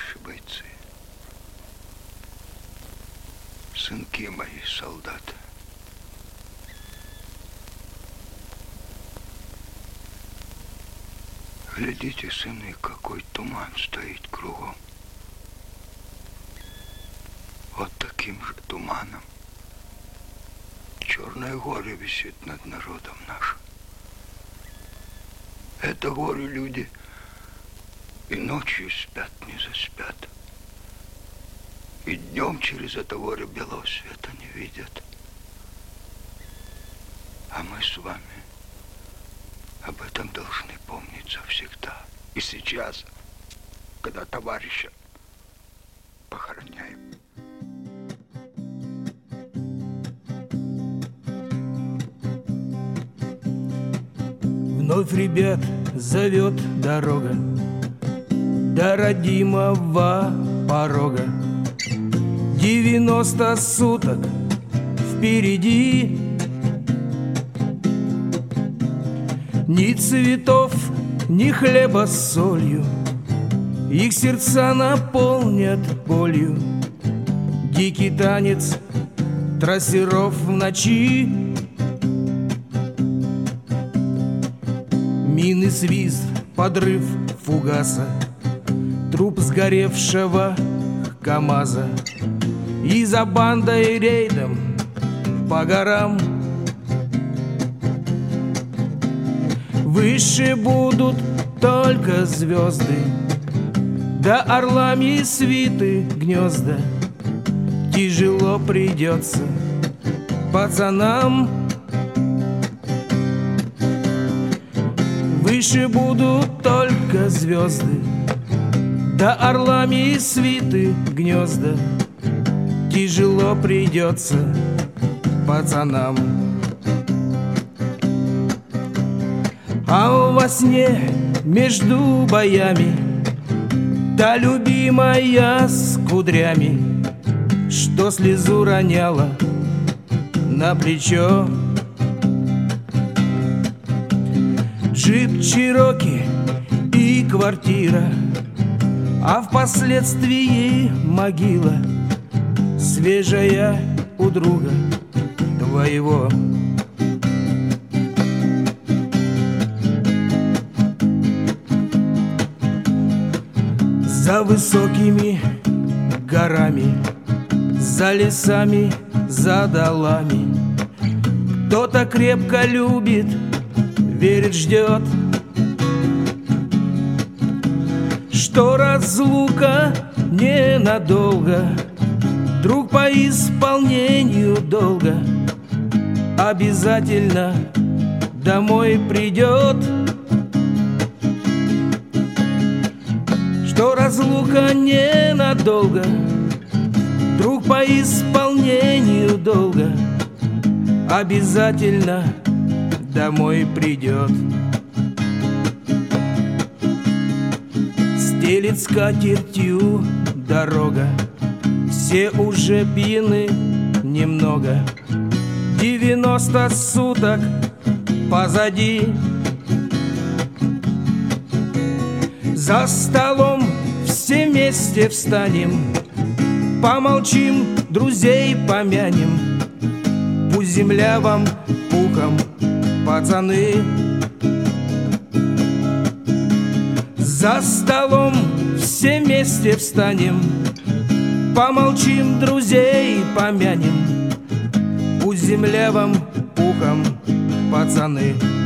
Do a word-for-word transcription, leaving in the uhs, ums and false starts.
товарищи бойцы, сынки мои, солдаты, глядите, сыны, какой туман стоит кругом. Вот таким же туманом черное горе висит над народом нашим. Это горе люди и ночью спят, не заспят, и днем через это горе белого света не видят. А мы с вами об этом должны помнить завсегда. И сейчас, когда товарища похороняем. Вновь, ребят, зовет дорога до родимого порога. Девяносто суток впереди. Ни цветов, ни хлеба с солью, их сердца наполнят болью. Дикий танец трассеров в ночи. Мины, свист, подрыв фугаса, труп сгоревшего КамАЗа. И за бандой рейдом по горам выше будут только звезды, да орлами свиты гнезда. Тяжело придется пацанам. Выше будут только звезды, да орлами свиты гнезда. Тяжело придется пацанам. А во сне между боями та любимая с кудрями, что слезу роняла на плечо. Джип Чироки и квартира, а впоследствии могила свежая у друга твоего. За высокими горами, за лесами, за долами кто-то крепко любит, верит, ждет, что разлука ненадолго, друг по исполнению долга обязательно домой придет. Что разлука ненадолго, друг по исполнению долга обязательно домой придет. Стелит скатертью дорога, все уже пьяны немного. Девяносто суток позади. За столом все вместе встанем, помолчим, друзей помянем. Пусть земля вам пухом, пацаны. За столом все вместе встанем, помолчим, друзей помянем. Пусть земля вам пухом, пацаны.